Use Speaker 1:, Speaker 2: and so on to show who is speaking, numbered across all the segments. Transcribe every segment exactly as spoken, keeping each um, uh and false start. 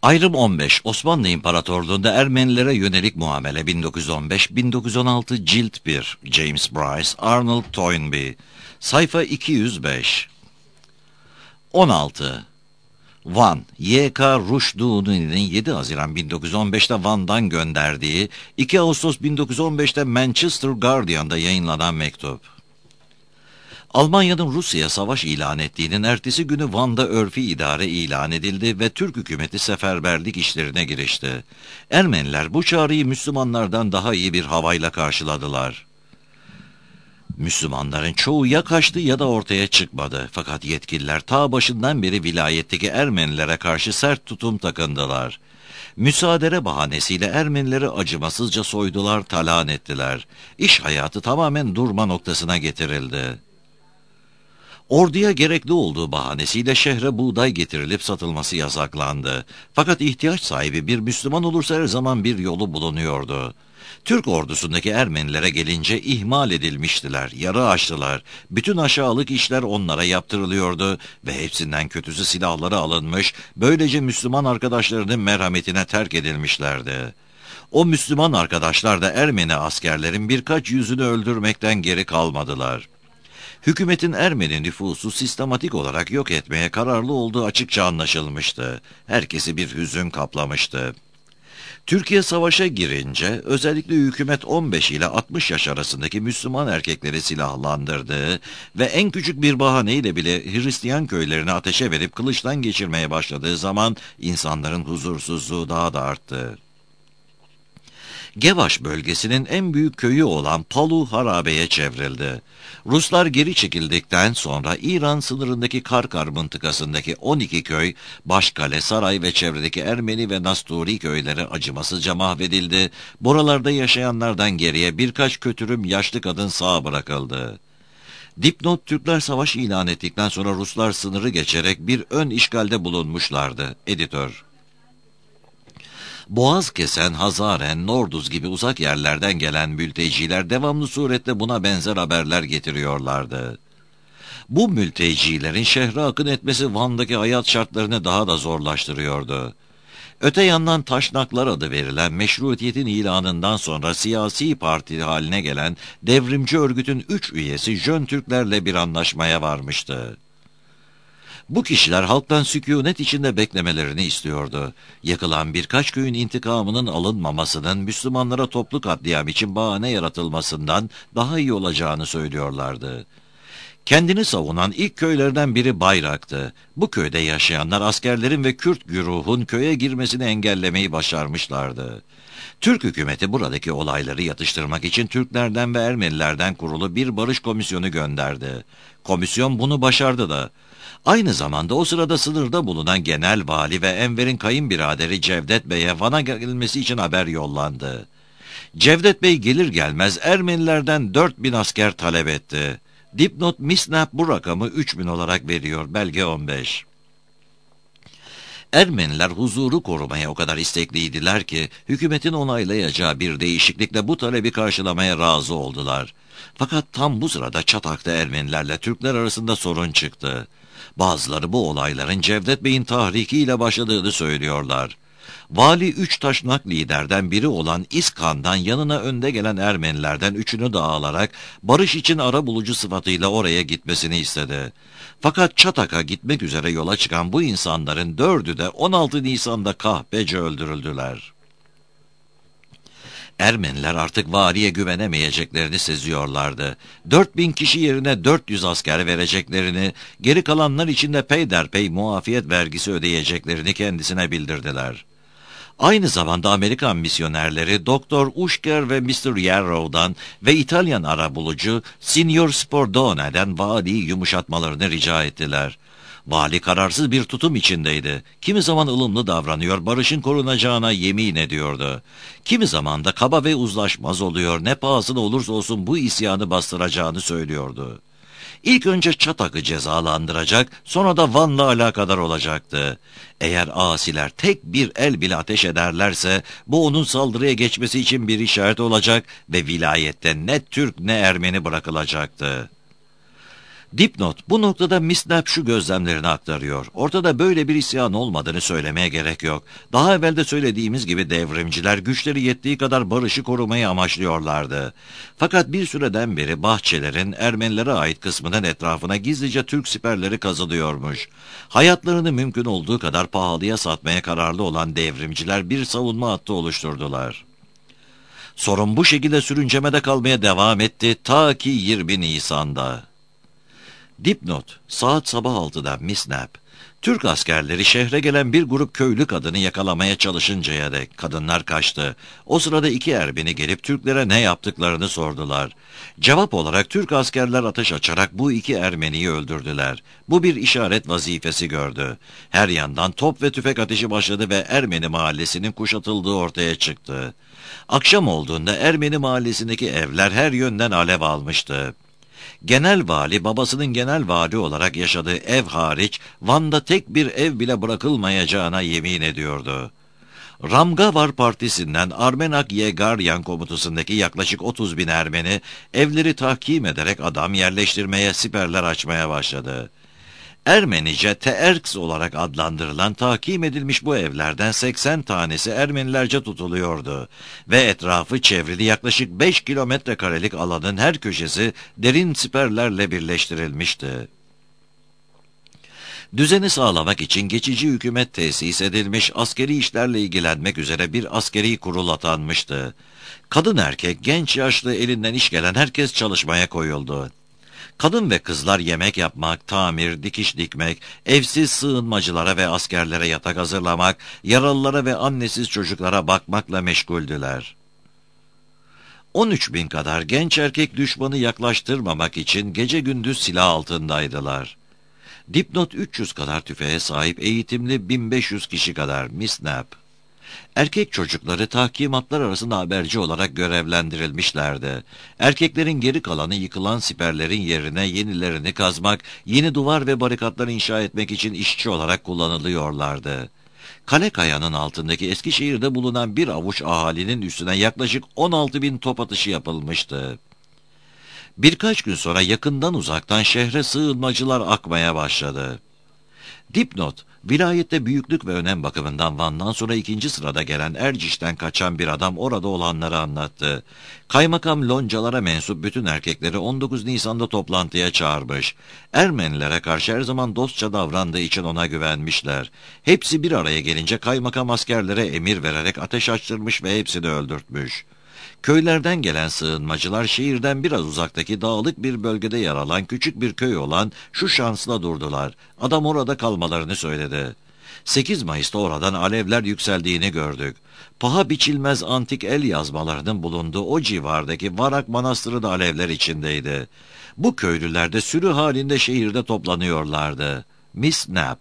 Speaker 1: Ayrım on beş. Osmanlı İmparatorluğu'nda Ermenilere yönelik muamele bin dokuz yüz on beş bin dokuz yüz on altı Cilt bir. James Bryce, Arnold Toynbee. Sayfa iki yüz beş. on altı. Van, Y K Rushdoony'nin yedi Haziran bin dokuz yüz on beşte Van'dan gönderdiği, iki Ağustos bin dokuz yüz on beşte Manchester Guardian'da yayınlanan mektup. Almanya'nın Rusya'ya savaş ilan ettiğinin ertesi günü Van'da örfi idare ilan edildi ve Türk hükümeti seferberlik işlerine girişti. Ermeniler bu çağrıyı Müslümanlardan daha iyi bir havayla karşıladılar. Müslümanların çoğu ya kaçtı ya da ortaya çıkmadı. Fakat yetkililer ta başından beri vilayetteki Ermenilere karşı sert tutum takındılar. Müsaadere bahanesiyle Ermenileri acımasızca soydular, talan ettiler. İş hayatı tamamen durma noktasına getirildi. Orduya gerekli olduğu bahanesiyle şehre buğday getirilip satılması yasaklandı. Fakat ihtiyaç sahibi bir Müslüman olursa her zaman bir yolu bulunuyordu. Türk ordusundaki Ermenilere gelince ihmal edilmiştiler, yarı açtılar. Bütün aşağılık işler onlara yaptırılıyordu ve hepsinden kötüsü silahları alınmış, böylece Müslüman arkadaşlarının merhametine terk edilmişlerdi. O Müslüman arkadaşlar da Ermeni askerlerin birkaç yüzünü öldürmekten geri kalmadılar. Hükümetin Ermeni nüfusu sistematik olarak yok etmeye kararlı olduğu açıkça anlaşılmıştı. Herkesi bir hüzün kaplamıştı. Türkiye savaşa girince özellikle hükümet on beş ile altmış yaş arasındaki Müslüman erkekleri silahlandırdı ve en küçük bir bahaneyle bile Hristiyan köylerini ateşe verip kılıçtan geçirmeye başladığı zaman insanların huzursuzluğu daha da arttı. Gevaş bölgesinin en büyük köyü olan Palu harabeye çevrildi. Ruslar geri çekildikten sonra İran sınırındaki Karkar mıntıkasındaki on iki köy, Başkale, Saray ve çevredeki Ermeni ve Nasturi köyleri acımasızca mahvedildi. Buralarda yaşayanlardan geriye birkaç kötürüm yaşlı kadın sağ bırakıldı. Dipnot, Türkler savaş ilan ettikten sonra Ruslar sınırı geçerek bir ön işgalde bulunmuşlardı. Editör. Boğaz kesen, Hazaren, Norduz gibi uzak yerlerden gelen mülteciler devamlı surette buna benzer haberler getiriyorlardı. Bu mültecilerin şehre akın etmesi Van'daki hayat şartlarını daha da zorlaştırıyordu. Öte yandan Taşnaklar adı verilen meşrutiyetin ilanından sonra siyasi parti haline gelen devrimci örgütün üç üyesi Jön Türklerle bir anlaşmaya varmıştı. Bu kişiler halktan sükûnet içinde beklemelerini istiyordu. Yakılan birkaç köyün intikamının alınmamasının Müslümanlara toplu katliam için bahane yaratılmasından daha iyi olacağını söylüyorlardı. Kendini savunan ilk köylerden biri Bayrak'tı. Bu köyde yaşayanlar askerlerin ve Kürt güruhun köye girmesini engellemeyi başarmışlardı. Türk hükümeti buradaki olayları yatıştırmak için Türklerden ve Ermenilerden kurulu bir barış komisyonu gönderdi. Komisyon bunu başardı da. Aynı zamanda o sırada sınırda bulunan genel vali ve Enver'in kayınbiraderi Cevdet Bey'e Van'a gelmesi için haber yollandı. Cevdet Bey gelir gelmez Ermenilerden dört bin asker talep etti. Dipnot Misnap bu rakamı üç bin olarak veriyor. Belge on beş. Ermeniler huzuru korumaya o kadar istekliydiler ki hükümetin onaylayacağı bir değişiklikle bu talebi karşılamaya razı oldular. Fakat tam bu sırada Çatak'ta Ermenilerle Türkler arasında sorun çıktı. Bazıları bu olayların Cevdet Bey'in tahrikiyle başladığını söylüyorlar. Vali üç taşnak liderden biri olan İskan'dan yanına önde gelen Ermenilerden üçünü de alarak barış için arabulucu sıfatıyla oraya gitmesini istedi. Fakat Çatak'a gitmek üzere yola çıkan bu insanların dördü de on altı Nisan'da kahpece öldürüldüler. Ermeniler artık valiye güvenemeyeceklerini seziyorlardı. Dört bin kişi yerine dört yüz asker vereceklerini, geri kalanlar için de peyderpey muafiyet vergisi ödeyeceklerini kendisine bildirdiler. Aynı zamanda Amerikan misyonerleri Doktor Ushker ve mister Yarrow'dan ve İtalyan arabulucu Signor Spordone'den valiyi yumuşatmalarını rica ettiler. Vali kararsız bir tutum içindeydi. Kimi zaman ılımlı davranıyor, barışın korunacağına yemin ediyordu. Kimi zaman da kaba ve uzlaşmaz oluyor, ne pahasına olursa olsun bu isyanı bastıracağını söylüyordu. İlk önce Çatak'ı cezalandıracak, sonra da Van'la alakadar olacaktı. Eğer asiler tek bir el bile ateş ederlerse, bu onun saldırıya geçmesi için bir işaret olacak ve vilayette ne Türk ne Ermeni bırakılacaktı. Dipnot, bu noktada Misnap şu gözlemlerini aktarıyor. Ortada böyle bir isyan olmadığını söylemeye gerek yok. Daha evvel de söylediğimiz gibi devrimciler güçleri yettiği kadar barışı korumayı amaçlıyorlardı. Fakat bir süreden beri bahçelerin Ermenilere ait kısmının etrafına gizlice Türk siperleri kazılıyormuş. Hayatlarını mümkün olduğu kadar pahalıya satmaya kararlı olan devrimciler bir savunma hattı oluşturdular. Sorun bu şekilde sürüncemede kalmaya devam etti ta ki yirmi Nisan'da. Dipnot, saat sabah altıda Misnap. Türk askerleri şehre gelen bir grup köylü kadını yakalamaya çalışıncaya dek kadınlar kaçtı. O sırada iki Ermeni gelip Türklere ne yaptıklarını sordular. Cevap olarak Türk askerler ateş açarak bu iki Ermeniyi öldürdüler. Bu bir işaret vazifesi gördü. Her yandan top ve tüfek ateşi başladı ve Ermeni mahallesinin kuşatıldığı ortaya çıktı. Akşam olduğunda Ermeni mahallesindeki evler her yönden alev almıştı. Genel vali babasının genel vali olarak yaşadığı ev hariç Van'da tek bir ev bile bırakılmayacağına yemin ediyordu. Ramgavar Partisi'nden Armenak Yegaryan komutasındaki yaklaşık otuz bin Ermeni evleri tahkim ederek adam yerleştirmeye, siperler açmaya başladı. Ermenice Teerks olarak adlandırılan tahkim edilmiş bu evlerden seksen tanesi Ermenilerce tutuluyordu ve etrafı çevrili yaklaşık beş kilometre karelik alanın her köşesi derin siperlerle birleştirilmişti. Düzeni sağlamak için geçici hükümet tesis edilmiş, askeri işlerle ilgilenmek üzere bir askeri kurul atanmıştı. Kadın erkek, genç yaşlı elinden iş gelen herkes çalışmaya koyuldu. Kadın ve kızlar yemek yapmak, tamir, dikiş dikmek, evsiz sığınmacılara ve askerlere yatak hazırlamak, yaralılara ve annesiz çocuklara bakmakla meşguldüler. on üç bin kadar genç erkek düşmanı yaklaştırmamak için gece gündüz silah altındaydılar. Dipnot üç yüz kadar tüfeğe sahip eğitimli bin beş yüz kişi kadar Misnap. Erkek çocukları tahkimatlar arasında haberci olarak görevlendirilmişlerdi. Erkeklerin geri kalanı yıkılan siperlerin yerine yenilerini kazmak, yeni duvar ve barikatlar inşa etmek için işçi olarak kullanılıyorlardı. Kale kayanın altındaki Eskişehir'de bulunan bir avuç ahalinin üstüne yaklaşık on altı bin top atışı yapılmıştı. Birkaç gün sonra yakından uzaktan şehre sığınmacılar akmaya başladı. Dipnot, vilayette büyüklük ve önem bakımından Van'dan sonra ikinci sırada gelen Erciş'ten kaçan bir adam orada olanları anlattı. Kaymakam loncalara mensup bütün erkekleri on dokuz Nisan'da toplantıya çağırmış. Ermenilere karşı her zaman dostça davrandığı için ona güvenmişler. Hepsi bir araya gelince kaymakam askerlere emir vererek ateş açtırmış ve hepsini öldürtmüş. Köylerden gelen sığınmacılar şehirden biraz uzaktaki dağlık bir bölgede yer alan küçük bir köy olan şu şansla durdular. Adam orada kalmalarını söyledi. sekiz Mayıs'ta oradan alevler yükseldiğini gördük. Paha biçilmez antik el yazmalarının bulunduğu o civardaki Varak Manastırı da alevler içindeydi. Bu köylüler de sürü halinde şehirde toplanıyorlardı. Misnap.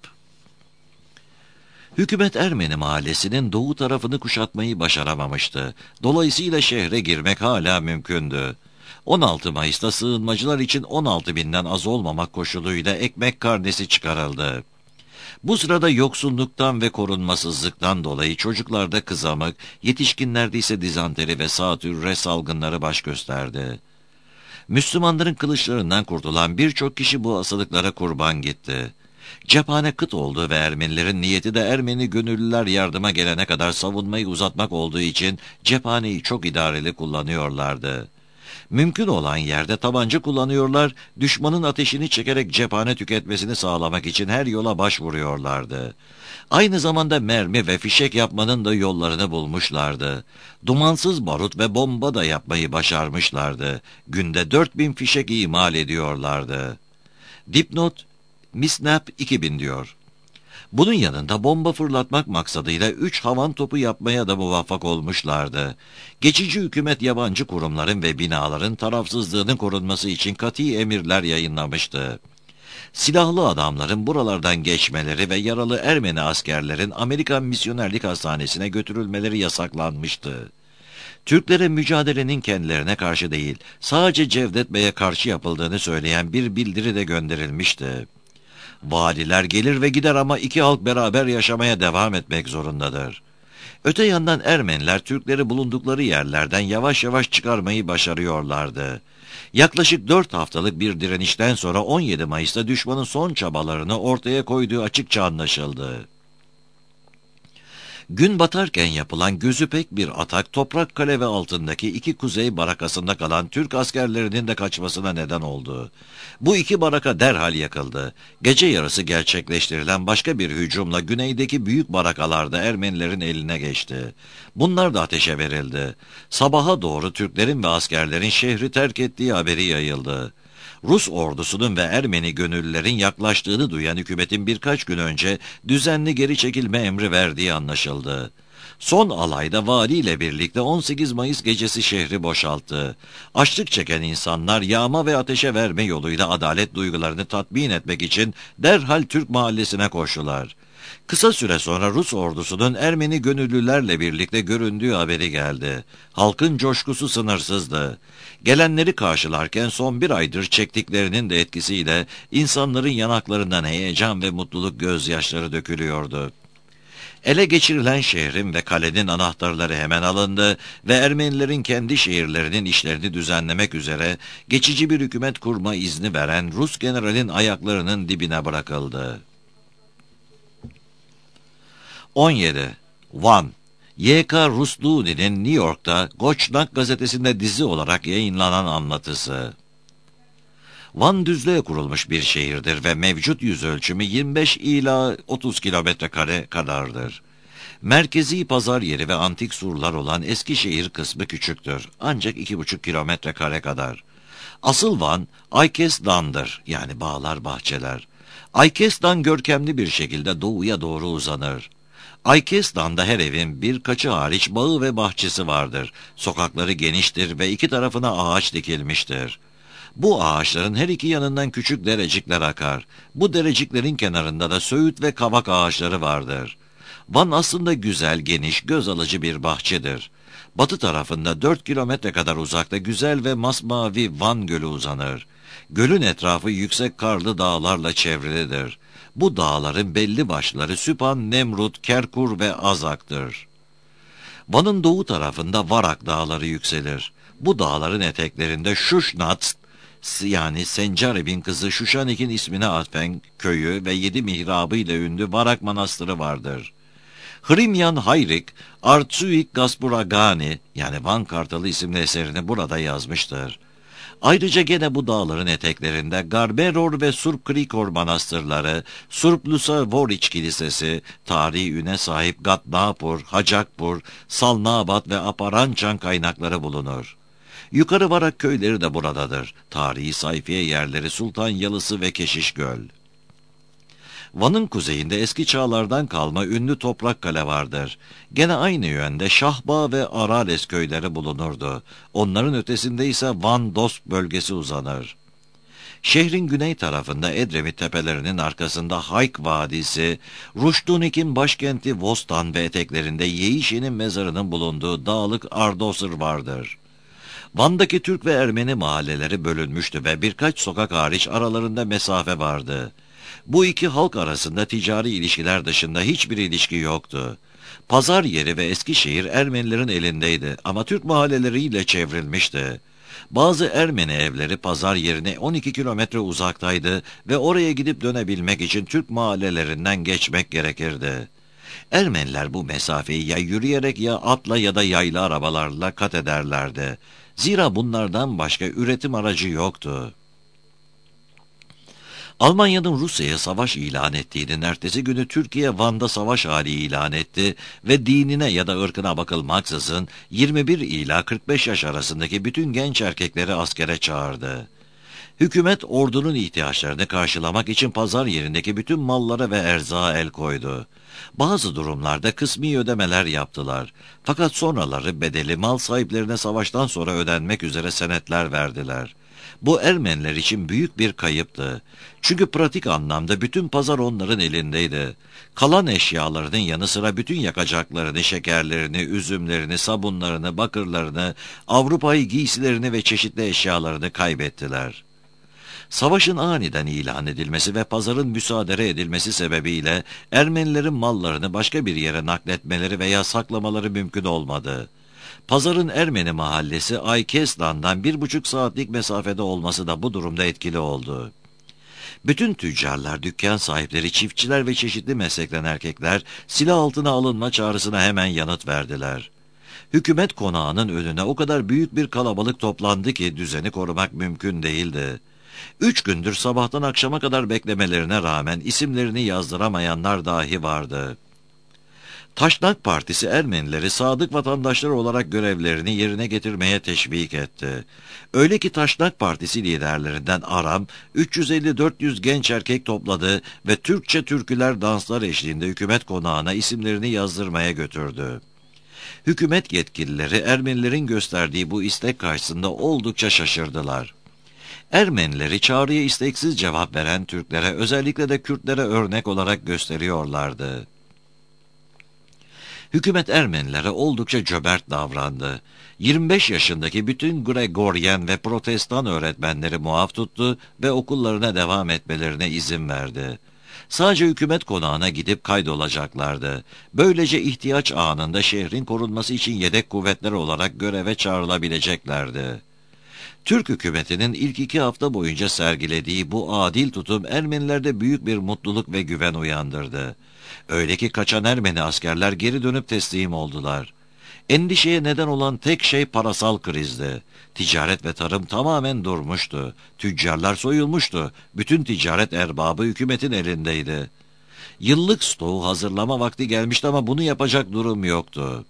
Speaker 1: Hükümet Ermeni mahallesinin doğu tarafını kuşatmayı başaramamıştı. Dolayısıyla şehre girmek hala mümkündü. on altı Mayıs'ta sığınmacılar için on altı binden az olmamak koşuluyla ekmek karnesi çıkarıldı. Bu sırada yoksulluktan ve korunmasızlıktan dolayı çocuklarda kızamık, yetişkinlerde ise dizanteri ve saatürre salgınları baş gösterdi. Müslümanların kılıçlarından kurtulan birçok kişi bu hastalıklara kurban gitti. Cephane kıt oldu ve Ermenilerin niyeti de Ermeni gönüllüler yardıma gelene kadar savunmayı uzatmak olduğu için cephaneyi çok idareli kullanıyorlardı. Mümkün olan yerde tabanca kullanıyorlar, düşmanın ateşini çekerek cephane tüketmesini sağlamak için her yola başvuruyorlardı. Aynı zamanda mermi ve fişek yapmanın da yollarını bulmuşlardı. Dumansız barut ve bomba da yapmayı başarmışlardı. Günde dört bin fişek imal ediyorlardı. Dipnot, Misnap iki bin diyor. Bunun yanında bomba fırlatmak maksadıyla üç havan topu yapmaya da muvaffak olmuşlardı. Geçici hükümet yabancı kurumların ve binaların tarafsızlığının korunması için kat'i emirler yayınlamıştı. Silahlı adamların buralardan geçmeleri ve yaralı Ermeni askerlerin Amerikan Misyonerlik Hastanesi'ne götürülmeleri yasaklanmıştı. Türklere mücadelenin kendilerine karşı değil, sadece Cevdet Bey'e karşı yapıldığını söyleyen bir bildiri de gönderilmişti. Valiler gelir ve gider ama iki halk beraber yaşamaya devam etmek zorundadır. Öte yandan Ermeniler Türkleri bulundukları yerlerden yavaş yavaş çıkarmayı başarıyorlardı. Yaklaşık dört haftalık bir direnişten sonra on yedi Mayıs'ta düşmanın son çabalarını ortaya koyduğu açıkça anlaşıldı. Gün batarken yapılan gözü pek bir atak, Toprakkale ve altındaki iki kuzey barakasında kalan Türk askerlerinin de kaçmasına neden oldu. Bu iki baraka derhal yakıldı. Gece yarısı gerçekleştirilen başka bir hücumla güneydeki büyük barakalarda Ermenilerin eline geçti. Bunlar da ateşe verildi. Sabaha doğru Türklerin ve askerlerin şehri terk ettiği haberi yayıldı. Rus ordusunun ve Ermeni gönüllülerin yaklaştığını duyan hükümetin birkaç gün önce düzenli geri çekilme emri verdiği anlaşıldı. Son alayda valiyle birlikte on sekiz Mayıs gecesi şehri boşalttı. Açlık çeken insanlar yağma ve ateşe verme yoluyla adalet duygularını tatmin etmek için derhal Türk mahallesine koştular. Kısa süre sonra Rus ordusunun Ermeni gönüllülerle birlikte göründüğü haberi geldi. Halkın coşkusu sınırsızdı. Gelenleri karşılarken son bir aydır çektiklerinin de etkisiyle insanların yanaklarından heyecan ve mutluluk gözyaşları dökülüyordu. Ele geçirilen şehrin ve kalenin anahtarları hemen alındı ve Ermenilerin kendi şehirlerinin işlerini düzenlemek üzere geçici bir hükümet kurma izni veren Rus generalin ayaklarının dibine bırakıldı. on yedi. Van Y K Rusludi'nin New York'ta Goçnak gazetesinde dizi olarak yayınlanan anlatısı. Van düzlüğe kurulmuş bir şehirdir ve mevcut yüz ölçümü yirmi beş ila otuz kilometre kare kadardır. Merkezi pazar yeri ve antik surlar olan Eskişehir kısmı küçüktür, ancak iki buçuk kilometre kare kadar. Asıl Van, Aykesdan'dır, yani bağlar bahçeler. Aykesdan görkemli bir şekilde doğuya doğru uzanır. Aykesdan'da her evin birkaçı hariç bağı ve bahçesi vardır. Sokakları geniştir ve iki tarafına ağaç dikilmiştir. Bu ağaçların her iki yanından küçük derecikler akar. Bu dereciklerin kenarında da söğüt ve kavak ağaçları vardır. Van aslında güzel, geniş, göz alıcı bir bahçedir. Batı tarafında dört kilometre kadar uzakta güzel ve masmavi Van Gölü uzanır. Gölün etrafı yüksek karlı dağlarla çevrilidir. Bu dağların belli başları Süphan, Nemrut, Kerkur ve Azak'tır. Van'ın doğu tarafında Varak dağları yükselir. Bu dağların eteklerinde Şuşnat, yani Sencerib'in kızı Şuşanik'in ismine atfen köyü ve yedi mihrabı ile ünlü Varak Manastırı vardır. Hrimyan Hayrik, Artsuik Gasburagani, yani Van Kartalı isimli eserini burada yazmıştır. Ayrıca gene bu dağların eteklerinde Garberor ve Surp Krikor manastırları, Surp Lusa Voriç Kilisesi, tarihi üne sahip Gatnapur, Hacakpur, Salnabat ve Aparançan kaynakları bulunur. Yukarı Varak köyleri de buradadır. Tarihi sayfiye yerleri Sultan Yalısı ve Keşişgöl. Van'ın kuzeyinde eski çağlardan kalma ünlü Toprakkale vardır. Gene aynı yönde Şahbağ ve Arales köyleri bulunurdu. Onların ötesinde ise Van-Dost bölgesi uzanır. Şehrin güney tarafında Edremit tepelerinin arkasında Hayk Vadisi, Ruştunik'in başkenti Vostan ve eteklerinde Yeişe'nin mezarının bulunduğu dağlık Ardosır vardır. Van'daki Türk ve Ermeni mahalleleri bölünmüştü ve birkaç sokak hariç aralarında mesafe vardı. Bu iki halk arasında ticari ilişkiler dışında hiçbir ilişki yoktu. Pazar yeri ve Eskişehir Ermenilerin elindeydi ama Türk mahalleleriyle çevrilmişti. Bazı Ermeni evleri pazar yerine on iki kilometre uzaktaydı ve oraya gidip dönebilmek için Türk mahallelerinden geçmek gerekirdi. Ermeniler bu mesafeyi ya yürüyerek ya atla ya da yaylı arabalarla kat ederlerdi. Zira bunlardan başka üretim aracı yoktu. Almanya'nın Rusya'ya savaş ilan ettiğinin ertesi günü Türkiye Van'da savaş hali ilan etti ve dinine ya da ırkına bakılmaksızın yirmi bir ila kırk beş yaş arasındaki bütün genç erkekleri askere çağırdı. Hükümet ordunun ihtiyaçlarını karşılamak için pazar yerindeki bütün mallara ve erzağa el koydu. Bazı durumlarda kısmi ödemeler yaptılar. Fakat sonraları bedeli mal sahiplerine savaştan sonra ödenmek üzere senetler verdiler. Bu Ermeniler için büyük bir kayıptı. Çünkü pratik anlamda bütün pazar onların elindeydi. Kalan eşyalarının yanı sıra bütün yakacaklarını, şekerlerini, üzümlerini, sabunlarını, bakırlarını, Avrupa'yı giysilerini ve çeşitli eşyalarını kaybettiler. Savaşın aniden ilan edilmesi ve pazarın müsaade edilmesi sebebiyle Ermenilerin mallarını başka bir yere nakletmeleri veya saklamaları mümkün olmadı. Pazarın Ermeni mahallesi Aykeslan'dan bir buçuk saatlik mesafede olması da bu durumda etkili oldu. Bütün tüccarlar, dükkan sahipleri, çiftçiler ve çeşitli meslekten erkekler silah altına alınma çağrısına hemen yanıt verdiler. Hükümet konağının önüne o kadar büyük bir kalabalık toplandı ki düzeni korumak mümkün değildi. Üç gündür sabahtan akşama kadar beklemelerine rağmen isimlerini yazdıramayanlar dahi vardı. Taşnak Partisi Ermenileri sadık vatandaşlar olarak görevlerini yerine getirmeye teşvik etti. Öyle ki Taşnak Partisi liderlerinden Aram üç yüz elli dört yüz genç erkek topladı ve Türkçe türküler, danslar eşliğinde hükümet konağına isimlerini yazdırmaya götürdü. Hükümet yetkilileri Ermenilerin gösterdiği bu istek karşısında oldukça şaşırdılar. Ermenileri çağrıya isteksiz cevap veren Türklere, özellikle de Kürtlere örnek olarak gösteriyorlardı. Hükümet Ermenilere oldukça cömert davrandı. yirmi beş yaşındaki bütün Gregoryen ve Protestan öğretmenleri muaf tuttu ve okullarına devam etmelerine izin verdi. Sadece hükümet konağına gidip kaydolacaklardı. Böylece ihtiyaç anında şehrin korunması için yedek kuvvetler olarak göreve çağrılabileceklerdi. Türk hükümetinin ilk iki hafta boyunca sergilediği bu adil tutum Ermenilerde büyük bir mutluluk ve güven uyandırdı. Öyle ki kaçan Ermeni askerler geri dönüp teslim oldular. Endişeye neden olan tek şey parasal krizdi. Ticaret ve tarım tamamen durmuştu. Tüccarlar soyulmuştu. Bütün ticaret erbabı hükümetin elindeydi. Yıllık stoğu hazırlama vakti gelmişti ama bunu yapacak durum yoktu.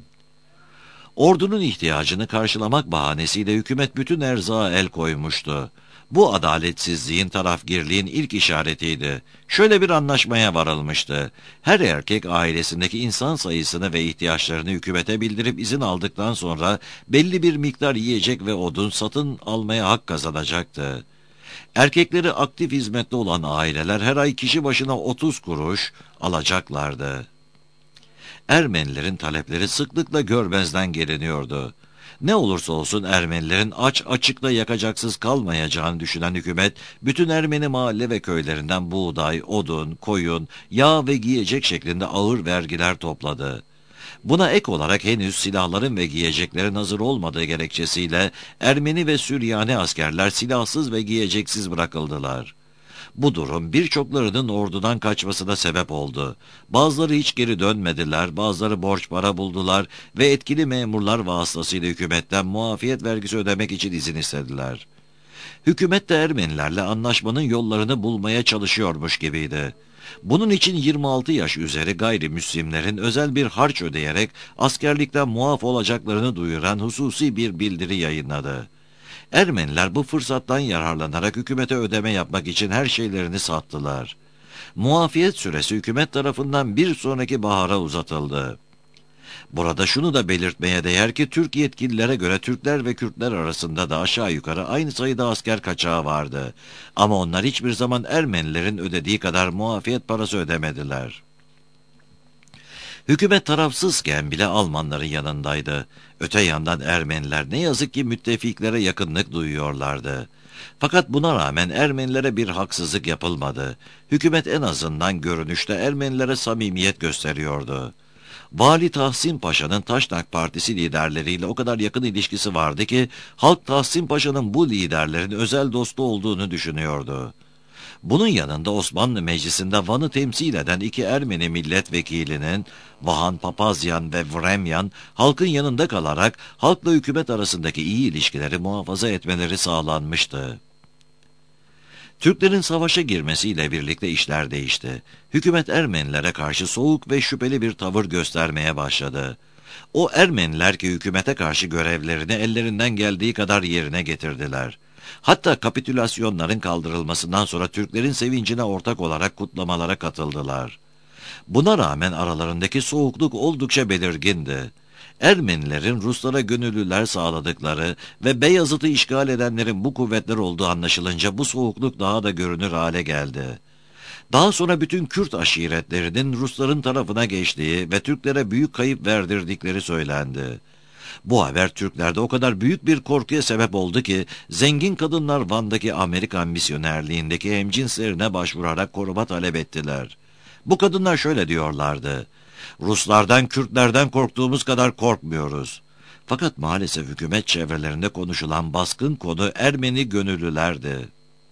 Speaker 1: Ordunun ihtiyacını karşılamak bahanesiyle hükümet bütün erzağa el koymuştu. Bu adaletsizliğin, tarafgirliğin ilk işaretiydi. Şöyle bir anlaşmaya varılmıştı. Her erkek ailesindeki insan sayısını ve ihtiyaçlarını hükümete bildirip izin aldıktan sonra belli bir miktar yiyecek ve odun satın almaya hak kazanacaktı. Erkekleri aktif hizmette olan aileler her ay kişi başına otuz kuruş alacaklardı. Ermenilerin talepleri sıklıkla görmezden geliniyordu. Ne olursa olsun Ermenilerin aç açıkta yakacaksız kalmayacağını düşünen hükümet, bütün Ermeni mahalle ve köylerinden buğday, odun, koyun, yağ ve giyecek şeklinde ağır vergiler topladı. Buna ek olarak henüz silahların ve giyeceklerin hazır olmadığı gerekçesiyle Ermeni ve Süryani askerler silahsız ve giyeceksiz bırakıldılar. Bu durum birçoklarının ordudan kaçmasına sebep oldu. Bazıları hiç geri dönmediler, bazıları borç para buldular ve etkili memurlar vasıtasıyla hükümetten muafiyet vergisi ödemek için izin istediler. Hükümet de Ermenilerle anlaşmanın yollarını bulmaya çalışıyormuş gibiydi. Bunun için yirmi altı yaş üzeri gayrimüslimlerin özel bir harç ödeyerek askerlikten muaf olacaklarını duyuran hususi bir bildiri yayınladı. Ermeniler bu fırsattan yararlanarak hükümete ödeme yapmak için her şeylerini sattılar. Muafiyet süresi hükümet tarafından bir sonraki bahara uzatıldı. Burada şunu da belirtmeye değer ki Türk yetkililere göre Türkler ve Kürtler arasında da aşağı yukarı aynı sayıda asker kaçağı vardı. Ama onlar hiçbir zaman Ermenilerin ödediği kadar muafiyet parası ödemediler. Hükümet tarafsızken bile Almanların yanındaydı. Öte yandan Ermeniler ne yazık ki müttefiklere yakınlık duyuyorlardı. Fakat buna rağmen Ermenilere bir haksızlık yapılmadı. Hükümet en azından görünüşte Ermenilere samimiyet gösteriyordu. Vali Tahsin Paşa'nın Taşnak Partisi liderleriyle o kadar yakın ilişkisi vardı ki halk Tahsin Paşa'nın bu liderlerin özel dostu olduğunu düşünüyordu. Bunun yanında Osmanlı Meclisi'nde Van'ı temsil eden iki Ermeni milletvekilinin, Vahan Papazyan ve Vremyan, halkın yanında kalarak halkla hükümet arasındaki iyi ilişkileri muhafaza etmeleri sağlanmıştı. Türklerin savaşa girmesiyle birlikte işler değişti. Hükümet Ermenilere karşı soğuk ve şüpheli bir tavır göstermeye başladı. O Ermeniler ki hükümete karşı görevlerini ellerinden geldiği kadar yerine getirdiler. Hatta kapitülasyonların kaldırılmasından sonra Türklerin sevincine ortak olarak kutlamalara katıldılar. Buna rağmen aralarındaki soğukluk oldukça belirgindi. Ermenilerin Ruslara gönüllüler sağladıkları ve Beyazıt'ı işgal edenlerin bu kuvvetler olduğu anlaşılınca bu soğukluk daha da görünür hale geldi. Daha sonra bütün Kürt aşiretlerinin Rusların tarafına geçtiği ve Türklere büyük kayıp verdirdikleri söylendi. Bu haber Türklerde o kadar büyük bir korkuya sebep oldu ki zengin kadınlar Van'daki Amerikan misyonerliğindeki hemcinslerine başvurarak koruma talep ettiler. Bu kadınlar şöyle diyorlardı: Ruslardan, Kürtlerden korktuğumuz kadar korkmuyoruz. Fakat maalesef hükümet çevrelerinde konuşulan baskın konu Ermeni gönüllülerdi.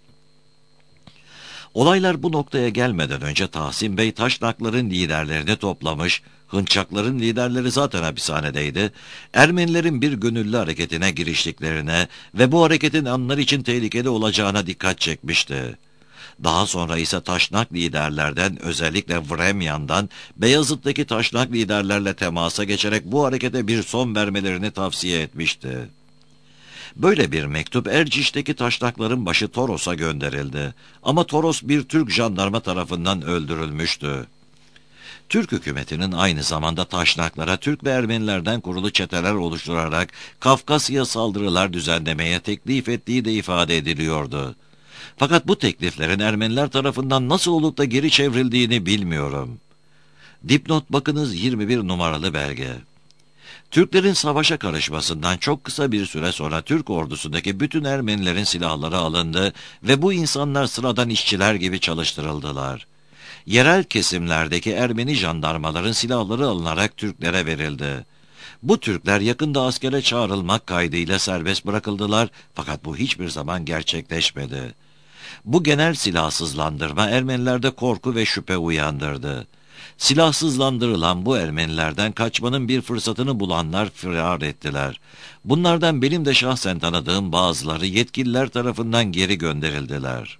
Speaker 1: Olaylar bu noktaya gelmeden önce Tahsin Bey Taşnakların liderlerini toplamış, Hınçakların liderleri zaten hapishanedeydi, Ermenilerin bir gönüllü hareketine giriştiklerine ve bu hareketin onlar için tehlikeli olacağına dikkat çekmişti. Daha sonra ise Taşnak liderlerden, özellikle Vremyan'dan Beyazıt'taki Taşnak liderlerle temasa geçerek bu harekete bir son vermelerini tavsiye etmişti. Böyle bir mektup Erciş'teki Taşnakların başı Toros'a gönderildi. Ama Toros bir Türk jandarma tarafından öldürülmüştü. Türk hükümetinin aynı zamanda Taşnaklara Türk ve Ermenilerden kurulu çeteler oluşturarak Kafkasya saldırılar düzenlemeye teklif ettiği de ifade ediliyordu. Fakat bu tekliflerin Ermeniler tarafından nasıl olup da geri çevrildiğini bilmiyorum. Dipnot bakınız yirmi bir numaralı belge. Türklerin savaşa karışmasından çok kısa bir süre sonra Türk ordusundaki bütün Ermenilerin silahları alındı ve bu insanlar sıradan işçiler gibi çalıştırıldılar. Yerel kesimlerdeki Ermeni jandarmaların silahları alınarak Türklere verildi. Bu Türkler yakında askere çağrılmak kaydıyla serbest bırakıldılar fakat bu hiçbir zaman gerçekleşmedi. Bu genel silahsızlandırma Ermenilerde korku ve şüphe uyandırdı. Silahsızlandırılan bu Ermenilerden kaçmanın bir fırsatını bulanlar firar ettiler. Bunlardan benim de şahsen tanıdığım bazıları yetkililer tarafından geri gönderildiler.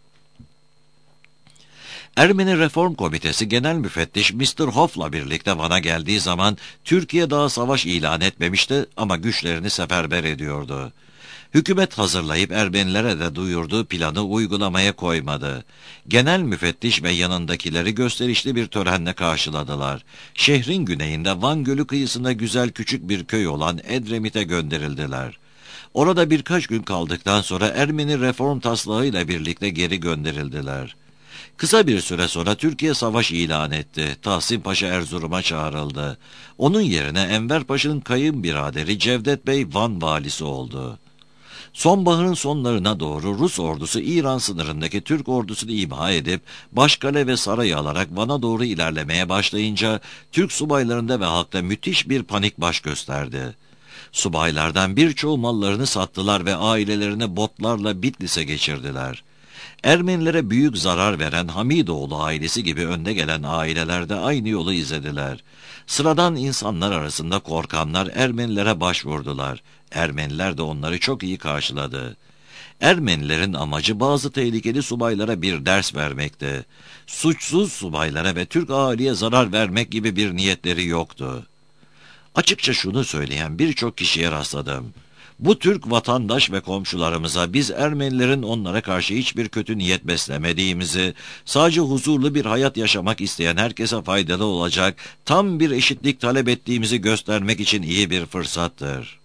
Speaker 1: Ermeni Reform Komitesi Genel Müfettiş mister Hoff'la birlikte Van'a geldiği zaman Türkiye daha savaş ilan etmemişti ama güçlerini seferber ediyordu. Hükümet hazırlayıp Ermenilere de duyurduğu planı uygulamaya koymadı. Genel müfettiş ve yanındakileri gösterişli bir törenle karşıladılar. Şehrin güneyinde Van Gölü kıyısında güzel küçük bir köy olan Edremit'e gönderildiler. Orada birkaç gün kaldıktan sonra Ermeni reform taslağıyla birlikte geri gönderildiler. Kısa bir süre sonra Türkiye savaş ilan etti. Tahsin Paşa Erzurum'a çağrıldı. Onun yerine Enver Paşa'nın kayınbiraderi Cevdet Bey Van valisi oldu. Sonbaharın sonlarına doğru Rus ordusu İran sınırındaki Türk ordusunu imha edip Başkale ve sarayı alarak Van'a doğru ilerlemeye başlayınca Türk subaylarında ve halkta müthiş bir panik baş gösterdi. Subaylardan birçoğu mallarını sattılar ve ailelerini botlarla Bitlis'e geçirdiler. Ermenilere büyük zarar veren Hamidoğlu ailesi gibi önde gelen aileler de aynı yolu izlediler. Sıradan insanlar arasında korkanlar Ermenilere başvurdular. Ermeniler de onları çok iyi karşıladı. Ermenilerin amacı bazı tehlikeli subaylara bir ders vermekti. Suçsuz subaylara ve Türk aileye zarar vermek gibi bir niyetleri yoktu. Açıkça şunu söyleyen birçok kişiye rastladım. Bu Türk vatandaş ve komşularımıza biz Ermenilerin onlara karşı hiçbir kötü niyet beslemediğimizi, sadece huzurlu bir hayat yaşamak isteyen herkese faydalı olacak, tam bir eşitlik talep ettiğimizi göstermek için iyi bir fırsattır.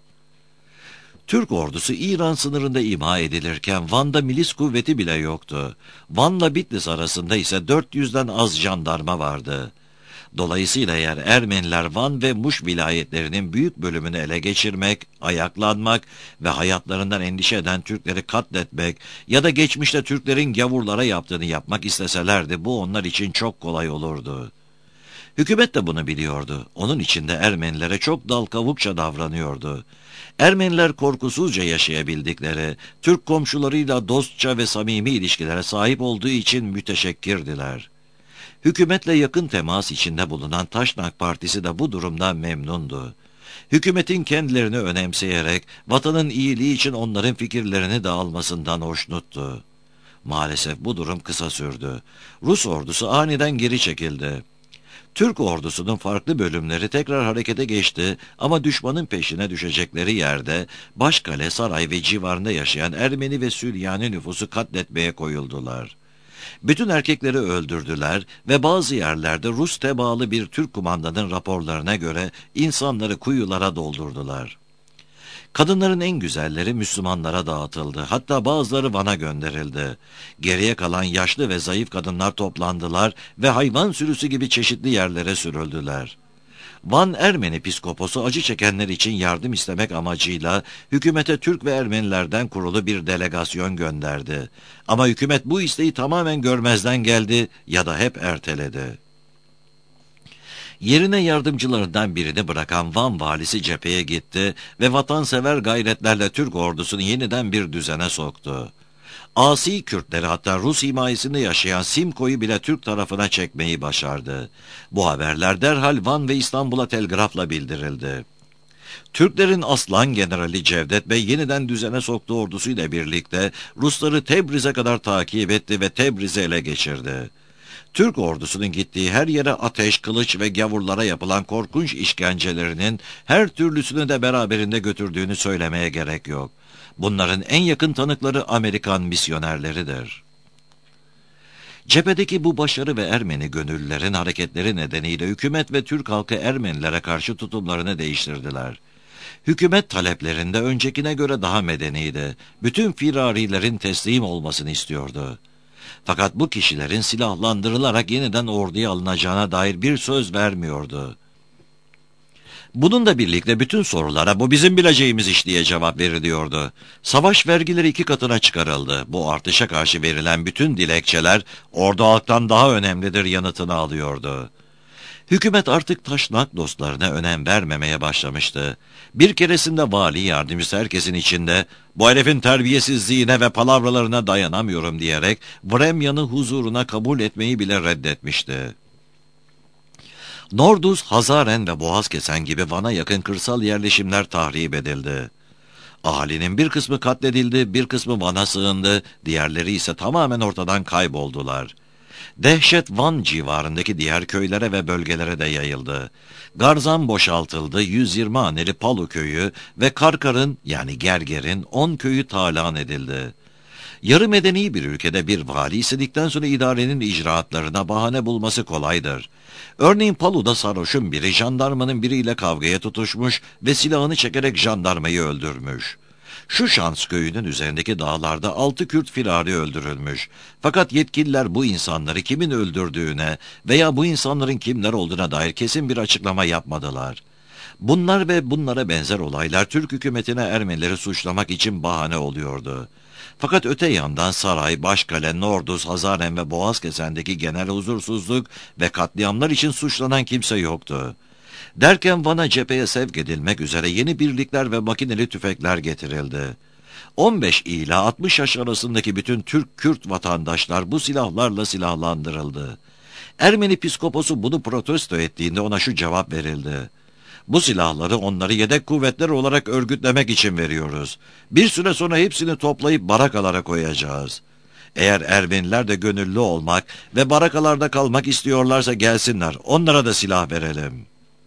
Speaker 1: Türk ordusu İran sınırında imha edilirken Van'da milis kuvveti bile yoktu. Van'la Bitlis arasında ise dört yüzden az jandarma vardı. Dolayısıyla eğer Ermeniler Van ve Muş vilayetlerinin büyük bölümünü ele geçirmek, ayaklanmak ve hayatlarından endişe eden Türkleri katletmek ya da geçmişte Türklerin gavurlara yaptığını yapmak isteselerdi bu onlar için çok kolay olurdu. Hükümet de bunu biliyordu. Onun için de Ermenilere çok dal kavukça davranıyordu. Ermeniler korkusuzca yaşayabildikleri, Türk komşularıyla dostça ve samimi ilişkilere sahip olduğu için müteşekkirdiler. Hükümetle yakın temas içinde bulunan Taşnak Partisi de bu durumdan memnundu. Hükümetin kendilerini önemseyerek vatanın iyiliği için onların fikirlerini de almasından hoşnuttu. Maalesef bu durum kısa sürdü. Rus ordusu aniden geri çekildi. Türk ordusunun farklı bölümleri tekrar harekete geçti ama düşmanın peşine düşecekleri yerde Başkale, saray ve civarında yaşayan Ermeni ve Süryani nüfusu katletmeye koyuldular. Bütün erkekleri öldürdüler ve bazı yerlerde Rus tebaalı bir Türk kumandanın raporlarına göre insanları kuyulara doldurdular. Kadınların en güzelleri Müslümanlara dağıtıldı. Hatta bazıları Van'a gönderildi. Geriye kalan yaşlı ve zayıf kadınlar toplandılar ve hayvan sürüsü gibi çeşitli yerlere sürüldüler. Van Ermeni Piskoposu acı çekenler için yardım istemek amacıyla hükümete Türk ve Ermenilerden kurulu bir delegasyon gönderdi. Ama hükümet bu isteği tamamen görmezden geldi ya da hep erteledi. Yerine yardımcılarından birini bırakan Van valisi cepheye gitti ve vatansever gayretlerle Türk ordusunu yeniden bir düzene soktu. Asi Kürtleri, hatta Rus himayesinde yaşayan Simko'yu bile Türk tarafına çekmeyi başardı. Bu haberler derhal Van ve İstanbul'a telgrafla bildirildi. Türklerin aslan generali Cevdet Bey yeniden düzene soktuğu ordusuyla birlikte Rusları Tebriz'e kadar takip etti ve Tebriz'i ele geçirdi. Türk ordusunun gittiği her yere ateş, kılıç ve gavurlara yapılan korkunç işkencelerinin her türlüsünü de beraberinde götürdüğünü söylemeye gerek yok. Bunların en yakın tanıkları Amerikan misyonerleridir. Cephedeki bu başarı ve Ermeni gönüllülerin hareketleri nedeniyle hükümet ve Türk halkı Ermenilere karşı tutumlarını değiştirdiler. Hükümet taleplerinde öncekine göre daha medeniydi. Bütün firarilerin teslim olmasını istiyordu. Fakat bu kişilerin silahlandırılarak yeniden orduya alınacağına dair bir söz vermiyordu. Bununla birlikte bütün sorulara bu bizim bileceğimiz iş diye cevap veriliyordu. Savaş vergileri iki katına çıkarıldı. Bu artışa karşı verilen bütün dilekçeler ordu halktan daha önemlidir yanıtını alıyordu. Hükümet artık taşnak dostlarına önem vermemeye başlamıştı. Bir keresinde vali yardımcısı herkesin içinde "Bu herifin terbiyesizliğine ve palavralarına dayanamıyorum" diyerek Vremyan'ı huzuruna kabul etmeyi bile reddetmişti. Norduz, Hazaren ve Boğazkesen gibi Van'a yakın kırsal yerleşimler tahrip edildi. Ahalinin bir kısmı katledildi, bir kısmı Van'a sığındı, diğerleri ise tamamen ortadan kayboldular. Dehşet Van civarındaki diğer köylere ve bölgelere de yayıldı. Garzan boşaltıldı, yüz yirmi haneli Palu köyü ve Karkar'ın yani Gerger'in on köyü talan edildi. Yarı medeni bir ülkede bir vali istedikten sonra idarenin icraatlarına bahane bulması kolaydır. Örneğin Palu'da sarhoşun biri jandarmanın biriyle kavgaya tutuşmuş ve silahını çekerek jandarmayı öldürmüş. Şu Şans köyünün üzerindeki dağlarda altı Kürt firari öldürülmüş. Fakat yetkililer bu insanları kimin öldürdüğüne veya bu insanların kimler olduğuna dair kesin bir açıklama yapmadılar. Bunlar ve bunlara benzer olaylar Türk hükümetine Ermenileri suçlamak için bahane oluyordu. Fakat öte yandan saray, Başkale, Norduz, Hazaren ve Boğazkesen'deki genel huzursuzluk ve katliamlar için suçlanan kimse yoktu. Derken Van'a cepheye sevk edilmek üzere yeni birlikler ve makineli tüfekler getirildi. on beş ila altmış yaş arasındaki bütün Türk-Kürt vatandaşlar bu silahlarla silahlandırıldı. Ermeni piskoposu bunu protesto ettiğinde ona şu cevap verildi: "Bu silahları onları yedek kuvvetler olarak örgütlemek için veriyoruz. Bir süre sonra hepsini toplayıp barakalara koyacağız. Eğer Ermeniler de gönüllü olmak ve barakalarda kalmak istiyorlarsa gelsinler, onlara da silah verelim."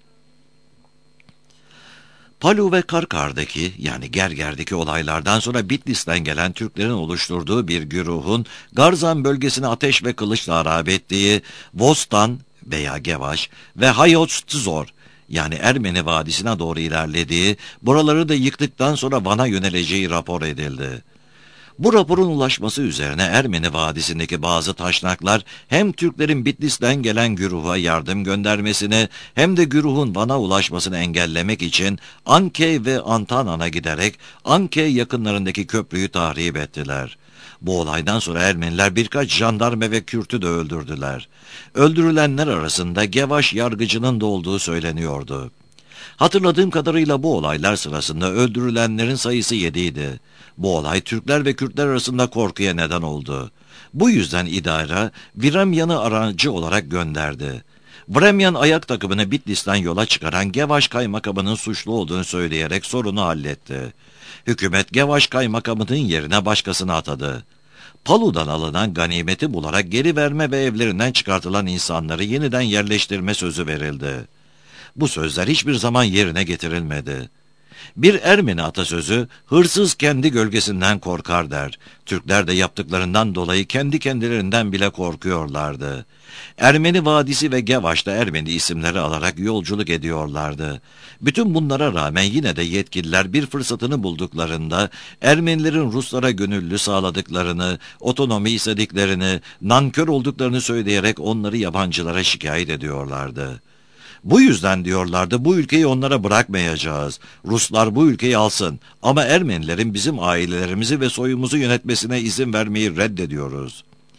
Speaker 1: Palu ve Karkar'daki yani Gerger'deki olaylardan sonra Bitlis'ten gelen Türklerin oluşturduğu bir güruhun Garzan bölgesine ateş ve kılıçla harap ettiği Vostan veya Gevaş ve Hayot-Tzor yani Ermeni Vadisi'ne doğru ilerlediği, buraları da yıktıktan sonra Van'a yöneleceği rapor edildi. Bu raporun ulaşması üzerine Ermeni Vadisi'ndeki bazı taşnaklar hem Türklerin Bitlis'ten gelen güruha yardım göndermesini hem de güruhun Van'a ulaşmasını engellemek için Ankey ve Antanan'a giderek Ankey yakınlarındaki köprüyü tahrip ettiler. Bu olaydan sonra Ermeniler birkaç jandarma ve Kürt'ü de öldürdüler. Öldürülenler arasında Gevaş yargıcının da olduğu söyleniyordu. Hatırladığım kadarıyla bu olaylar sırasında öldürülenlerin sayısı yediydi. Bu olay Türkler ve Kürtler arasında korkuya neden oldu. Bu yüzden idare Vremyan'ı aracı olarak gönderdi. Vremyan ayak takımını Bitlis'ten yola çıkaran Gevaş kaymakamının suçlu olduğunu söyleyerek sorunu halletti. Hükümet Gevaş kaymakamının yerine başkasını atadı. Palu'dan alınan ganimeti bularak geri verme ve evlerinden çıkartılan insanları yeniden yerleştirme sözü verildi. Bu sözler hiçbir zaman yerine getirilmedi. Bir Ermeni atasözü, hırsız kendi gölgesinden korkar der. Türkler de yaptıklarından dolayı kendi kendilerinden bile korkuyorlardı. Ermeni Vadisi ve Gevaş'ta Ermeni isimleri alarak yolculuk ediyorlardı. Bütün bunlara rağmen yine de yetkililer bir fırsatını bulduklarında Ermenilerin Ruslara gönüllü sağladıklarını, otonomi istediklerini, nankör olduklarını söyleyerek onları yabancılara şikayet ediyorlardı. Bu yüzden diyorlardı, bu ülkeyi onlara bırakmayacağız. Ruslar bu ülkeyi alsın ama Ermenilerin bizim ailelerimizi ve soyumuzu yönetmesine izin vermeyi reddediyoruz.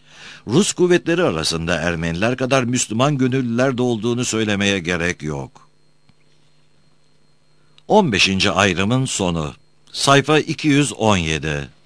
Speaker 1: Rus kuvvetleri arasında Ermeniler kadar Müslüman gönüllüler de olduğunu söylemeye gerek yok. on beşinci ayrımın sonu. Sayfa iki yüz on yedi.